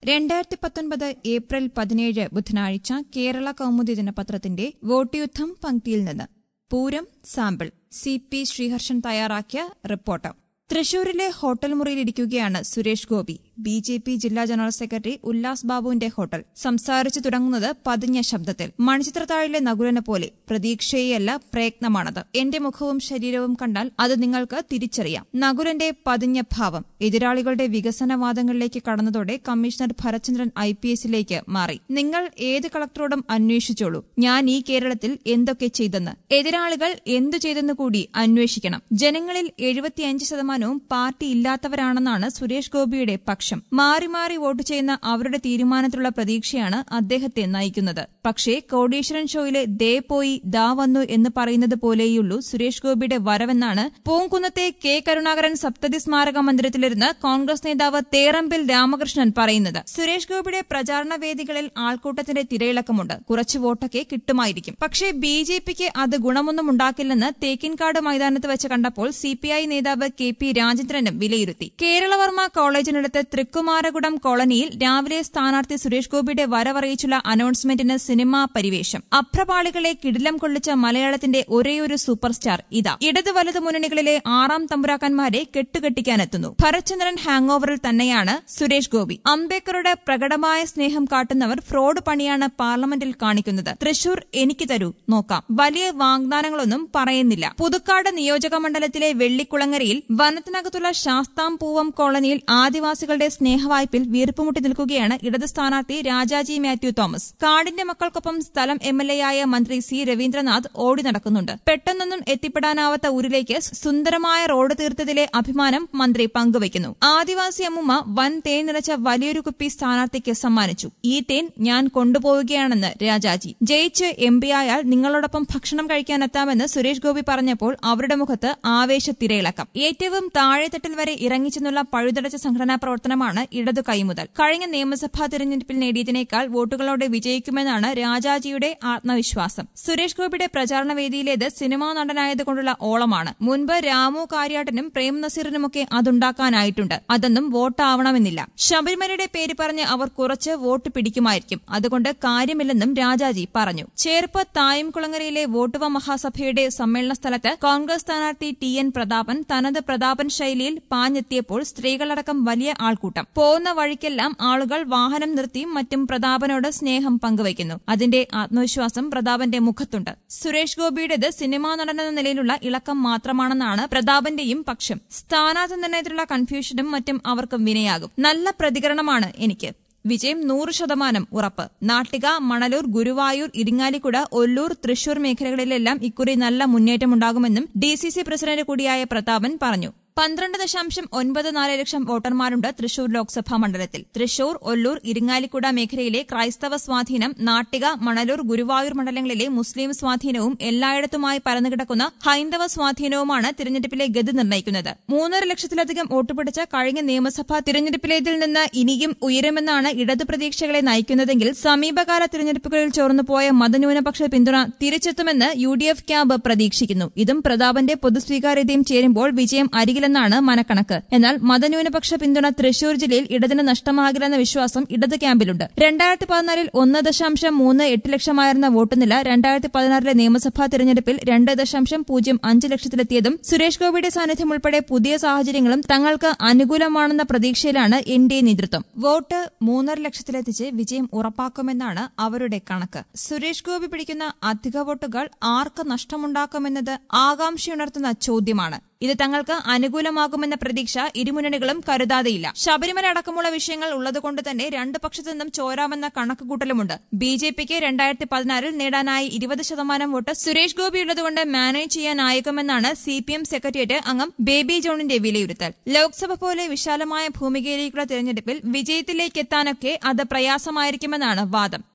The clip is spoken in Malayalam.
2019 ഏപ്രിൽ 17 ബുധനാഴ്ച കേരള കൗമുദി ദിനപത്രത്തിന്റെ വോട്ട് യുദ്ധം പങ്ക്തിയിൽ നിന്ന് പൂരം സാമ്പിൾ CP ശ്രീഹർഷൻ തയ്യാറാക്കിയ റിപ്പോർട്ട്. തൃശൂരിലെ ഹോട്ടൽ മുറിയിലിരിക്കുകയാണ് സുരേഷ് ഗോപി. BJP ജില്ലാ ജനറൽ സെക്രട്ടറി ഉല്ലാസ് ബാബുവിന്റെ ഹോട്ടൽ. സംസാരിച്ചു തുടങ്ങുന്നത് പതിഞ്ഞ ശബ്ദത്തിൽ. മണിച്ചിത്രത്താഴിലെ നകുലനെ പോലെ. പ്രതീക്ഷയെയല്ല, പ്രയത്നമാണത്. എന്റെ മുഖവും ശരീരവും കണ്ടാൽ അത് നിങ്ങൾക്ക് തിരിച്ചറിയാം. നകുലന്റെ പതിഞ്ഞ ഭാവം. എതിരാളികളുടെ വികസനവാദങ്ങളിലേക്ക് കടന്നതോടെ കമ്മീഷണർ ഭരചന്ദ്രൻ IPSലേക്ക് മാറി. നിങ്ങൾ ഏത് കളക്ടറോടും അന്വേഷിച്ചോളൂ, ഞാൻ ഈ കേരളത്തിൽ എന്തൊക്കെ ചെയ്തെന്ന്. എതിരാളികൾ എന്തു ചെയ്തെന്ന് കൂടി അന്വേഷിക്കണം. ജനങ്ങളിൽ 75% പാർട്ടി ഇല്ലാത്തവരാണെന്നാണ് സുരേഷ് ഗോപിയുടെ പക്ഷം. മാറി മാറി വോട്ട് ചെയ്യുന്ന അവരുടെ തീരുമാനത്തിലുള്ള പ്രതീക്ഷയാണ് അദ്ദേഹത്തെ നയിക്കുന്നത്. പക്ഷേ കോടീശ്വരൻ ഷോയിലെ ദേ പോയി ദാ വന്നു എന്ന് പറയുന്നത് പോലെയുള്ളൂ സുരേഷ് ഗോപിയുടെ വരവെന്നാണ് പൂങ്കുന്നത്തെ K. കരുണാകരൻ സപ്തതി സ്മാരക മന്ദിരത്തിലിരുന്ന് കോൺഗ്രസ് നേതാവ് തേറമ്പിൽ രാമകൃഷ്ണൻ പറയുന്നത്. സുരേഷ് ഗോപിയുടെ പ്രചാരണ വേദികളിൽ ആൾക്കൂട്ടത്തിന്റെ തിരയിളക്കമുണ്ട്. കുറച്ച് വോട്ടൊക്കെ കിട്ടുമായിരിക്കും. പക്ഷേ BJPക്ക് അത് ഗുണമൊന്നും ഉണ്ടാക്കില്ലെന്ന് തേക്കിൻകാട് മൈതാനത്ത് വെച്ച് കണ്ടപ്പോൾ CPI നേതാവ് KP രാജേന്ദ്രനും വിലയിരുത്തി. കേരളവർമ്മ കോളേജിനടുത്ത് തൃക്കുമാരകുടം കോളനിയിൽ രാവിലെ സ്ഥാനാർത്ഥി സുരേഷ് ഗോപിയുടെ വരവറിയിച്ചുള്ള അനൗൺസ്മെന്റിന് സിനിമാ പരിവേഷം. അഭ്രപാളികളെ കിടിലം കൊള്ളിച്ച മലയാളത്തിന്റെ ഒരേയൊരു സൂപ്പർ സ്റ്റാർ ഇതാ. ഇടത് വലത് മുന്നണികളിലെ ആറാം തമ്പുരാക്കന്മാരെ കെട്ടുകെട്ടിക്കാനെത്തുന്നു. ഭരചന്ദ്രൻ ഹാങ് ഓവറിൽ തന്നെയാണ് സുരേഷ് ഗോപി. അംബേദ്കറുടെ പ്രകടമായ സ്നേഹം കാട്ടുന്നവർ ഫ്രോഡ് പണിയാണ് പാർലമെന്റിൽ കാണിക്കുന്നത്. തൃശൂർ എനിക്ക് തരൂ, നോക്കാം. വലിയ വാഗ്ദാനങ്ങളൊന്നും പറയുന്നില്ല. പുതുക്കാട് നിയോജക മണ്ഡലത്തിലെ വെള്ളിക്കുളങ്ങരയിൽ വനത്തിനകത്തുള്ള ശാസ്താംപൂവം കോളനിയിൽ ആദിവാസികളുടെ സ്നേഹവായ്പിൽ വീർപ്പുമുട്ടി നിൽക്കുകയാണ് ഇടത് സ്ഥാനാർത്ഥി രാജാജി മാത്യു തോമസ്. കാടിന്റെ മക്കൾക്കൊപ്പം സ്ഥലം MLAയായ മന്ത്രി C. രവീന്ദ്രനാഥ് ഓടി നടക്കുന്നുണ്ട്. പെട്ടെന്നൊന്നും എത്തിപ്പെടാനാവാത്ത ഊരിലേക്ക് സുന്ദരമായ റോഡ് തീർത്തതിലെ അഭിമാനം മന്ത്രി പങ്കുവയ്ക്കുന്നു. ആദിവാസി അമ്മുമ്മ വൻ തേൻ നിറച്ച വലിയൊരു കുപ്പി സ്ഥാനാർത്ഥിക്ക് സമ്മാനിച്ചു. ഈ തേൻ ഞാൻ കൊണ്ടുപോവുകയാണെന്ന് രാജാജി. ജയിച്ച് MP ആയാൽ നിങ്ങളോടൊപ്പം ഭക്ഷണം കഴിക്കാനെത്താമെന്ന് സുരേഷ് ഗോപി പറഞ്ഞപ്പോൾ അവരുടെ മുഖത്ത് ആവേശത്തിരയിളക്കം. ഏറ്റവും താഴെത്തട്ടിൽ വരെ ഇറങ്ങിച്ചെന്നുള്ള പഴുതടച്ച സംഘടനാ പ്രവർത്തനമാണ് ഇടതു കൈമുതൽ. കഴിഞ്ഞ നിയമസഭാ തിരഞ്ഞെടുപ്പിൽ നേടിയതിനേക്കാൾ വോട്ടുകളോടെ വിജയിക്കുമെന്നാണ് രാജാജിയുടെ ആത്മവിശ്വാസം. സുരേഷ് ഗോപിയുടെ പ്രചാരണ വേദിയിലേത് സിനിമാ നടനായതുകൊണ്ടുള്ള ഓളമാണ്. മുൻപ് രാമു കാര്യാട്ടനും പ്രേം നസീറിനുമൊക്കെ അതുണ്ടാക്കാനായിട്ടുണ്ട്. അതൊന്നും വോട്ടാവണമെന്നില്ല. ശബരിമലയുടെ പേര് പറഞ്ഞ് അവർ കുറച്ച് വോട്ട് പിടിക്കുമായിരിക്കും. അതുകൊണ്ട് കാര്യമില്ലെന്നും രാജാജി പറഞ്ഞു. ചേർപ്പ് തായംകുളങ്ങരയിലെ വോട്ടുവ മഹാസഭയുടെ സമ്മേളന സ്ഥലത്ത് കോൺഗ്രസ് സ്ഥാനാർത്ഥി TN പ്രതാപൻ തനത് പ്രതാപൻ ശൈലിയിൽ പാഞ്ഞെത്തിയപ്പോൾ സ്ത്രീകളടക്കം വലിയ ആൾക്കൂട്ടം. പോകുന്ന വഴിക്കെല്ലാം ആളുകൾ വാഹനം നിർത്തിയും മറ്റും പ്രതാപനോട് സ്നേഹം പങ്കുവയ്ക്കുന്നു. അതിന്റെ ആത്മവിശ്വാസം പ്രതാപന്റെ മുഖത്തുണ്ട്. സുരേഷ് ഗോപിയുടേത് സിനിമാ നടനെന്ന നിലയിലുള്ള ഇളക്കം മാത്രമാണെന്നാണ് പ്രതാപന്റെയും പക്ഷം. സ്ഥാനാർത്ഥി നിർണയത്തിലുള്ള കൺഫ്യൂഷനും മറ്റും അവർക്ക് വിനയാകും. നല്ല പ്രതികരണമാണ് എനിക്ക്. വിജയം 100% ഉറപ്പ്. നാട്ടിക, മണലൂർ, ഗുരുവായൂർ, ഇരിങ്ങാലിക്കുട, ഒല്ലൂർ, തൃശൂർ മേഖലകളിലെല്ലാം ഇക്കുറി നല്ല മുന്നേറ്റമുണ്ടാകുമെന്നും DCC പ്രസിഡന്റ് കൂടിയായ പ്രതാപൻ പറഞ്ഞു. 12.94 ലക്ഷം വോട്ടർമാരുണ്ട് തൃശൂർ ലോക്സഭാ മണ്ഡലത്തിൽ. തൃശൂർ, ഒല്ലൂർ, ഇരിങ്ങാലിക്കുട മേഖലയിലെ ക്രൈസ്തവ സ്വാധീനം, നാട്ടിക, മണലൂർ, ഗുരുവായൂർ മണ്ഡലങ്ങളിലെ മുസ്ലിം സ്വാധീനവും എല്ലായിടത്തുമായി പരന്നുകിടക്കുന്ന ഹൈന്ദവ സ്വാധീനവുമാണ് തിരഞ്ഞെടുപ്പിലെ ഗതി നിർണ്ണയിക്കുന്നത്. 3.5 ലക്ഷത്തിലധികം വോട്ട് പിടിച്ച കഴിഞ്ഞ നിയമസഭാ തിരഞ്ഞെടുപ്പിലേതിൽ നിന്ന് ഇനിയും ഉയരുമെന്നാണ് ഇടതു പ്രതീക്ഷകളെ നയിക്കുന്നതെങ്കിൽ സമീപകാല തിരഞ്ഞെടുപ്പുകളിൽ ചോർന്നുപോയ മതന്യൂനപക്ഷ പിന്തുണ തിരിച്ചെത്തുമെന്ന് UDF ക്യാമ്പ് പ്രതീക്ഷിക്കുന്നു. ഇതും പ്രതാപന്റെ പൊതുസ്വീകാര്യതയും ചേരുമ്പോൾ വിജയം അരികിലെന്നാണ് മനക്കണക്ക്. എന്നാൽ മതന്യൂനപക്ഷ പിന്തുണ തൃശൂർ ജില്ലയിൽ ഇടതിന് നഷ്ടമാകില്ലെന്ന വിശ്വാസം ഇടത് ക്യാമ്പിലുണ്ട്. 2014 1.38 ലക്ഷമായിരുന്ന വോട്ടുനില 2016 നിയമസഭാ തിരഞ്ഞെടുപ്പിൽ 2.05 ലക്ഷത്തിലെത്തിയതും സുരേഷ് ഗോപിയുടെ സാന്നിധ്യം ഉൾപ്പെടെ പുതിയ സാഹചര്യങ്ങളും തങ്ങൾക്ക് അനുകൂലമാണെന്ന പ്രതീക്ഷയിലാണ് NDA നേതൃത്വം. വോട്ട് 3.5 ലക്ഷത്തിലെത്തിച്ച് വിജയം ഉറപ്പാക്കുമെന്നാണ് അവരുടെ കണക്ക്. സുരേഷ് ഗോപി പിടിക്കുന്ന അധിക വോട്ടുകൾ ആർക്ക് നഷ്ടമുണ്ടാക്കുമെന്നത് ആകാംക്ഷയുണർത്തുന്ന ചോദ്യമാണ്. ഇത് തങ്ങൾക്ക് അനുകൂലമാകുമെന്ന പ്രതീക്ഷ ഇരുമുന്നണികളും കരുതാതെയില്ല. ശബരിമല അടക്കമുള്ള വിഷയങ്ങൾ ഉള്ളതുകൊണ്ട് തന്നെ രണ്ട് പക്ഷത്തു നിന്നും ചോരാമെന്ന കണക്കുകൂട്ടലുമുണ്ട്. BJPക്ക് 2016 നേടാനായി 20% വോട്ട് സുരേഷ് ഗോപിയുള്ളതുകൊണ്ട് മാനേജ് ചെയ്യാനായേക്കുമെന്നാണ് CPM സെക്രട്ടേറിയറ്റ് അംഗം ബേബി ജോണിന്റെ വിലയിരുത്തൽ. ലോക്സഭ പോലെ വിശാലമായ ഭൂമികയിലേക്കുള്ള തിരഞ്ഞെടുപ്പിൽ വിജയത്തിലേക്കെത്താനൊക്കെ അത് പ്രയാസമായിരിക്കുമെന്നാണ് വാദം.